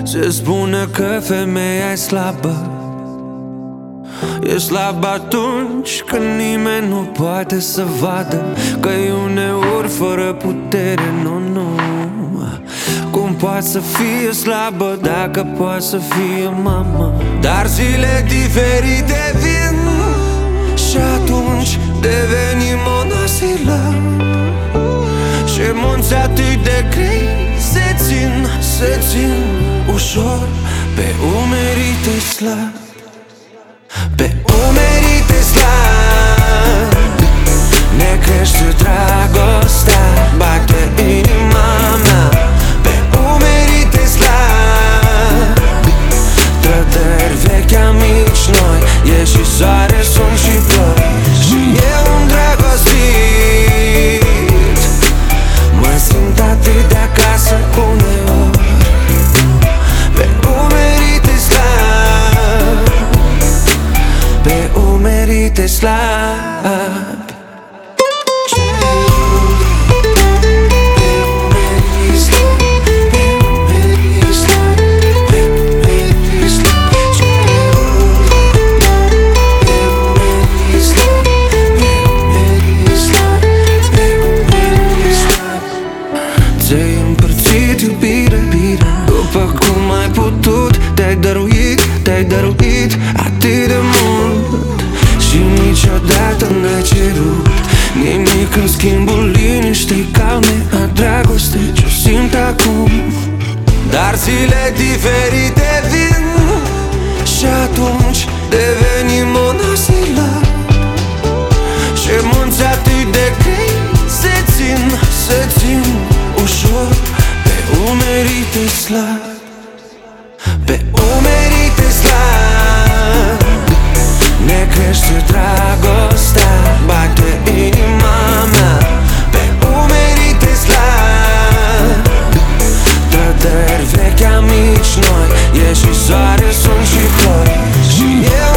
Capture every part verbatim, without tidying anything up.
Se spune că femeia e slabă. E slabă atunci când nimeni nu poate să vadă că e uneori fără putere, nu, nu. Cum poate să fie slabă dacă poate să fie mamă? Dar zile diferite vin și atunci devenim monosilă. Și munți atât de grei se țin, se țin ușor pe umerii tăi slabi. Pe umerii tăi slabi ne crește dragostea, bate inima mea. Pe umerii tăi slabi trădări vechi amici noi, e și soare, sunt și ploi. Și eu îndrăgostit mă simt atât de acasă uneori. Pe umerii tăi slabi, pe umerii tăi slabi. Ți-ai împărțit iubire, după cum ai putut. Te-ai dăruit, te-ai dăruit atât de mult și niciodată n-ai cerut nimic în schimbul liniștii calme a dragostei ce-o simt acum. Dar zile diferite vin și atunci devenim monosilă. Și munți atât de grei se țin, se țin ușor pe umerii tăi slabi. Pe umerii tăi slabi ne crește dragostea, bate inima mea. Pe umerii tăi slabi trădări vechi amici noi, e și soare, sunt și ploi. Și eu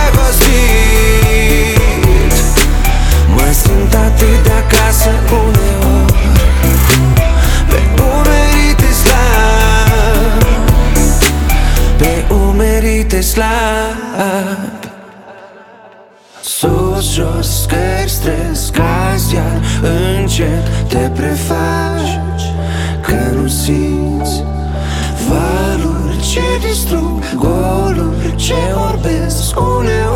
îndrăgostit mă simt atât de acasă uneori. Pe umerii tăi slabi, pe umerii tăi slabi. Sus, jos, scări, stres, cazi, iar încet te prefaci că nu simți valuri ce distrug, goluri ce orbesc uneori.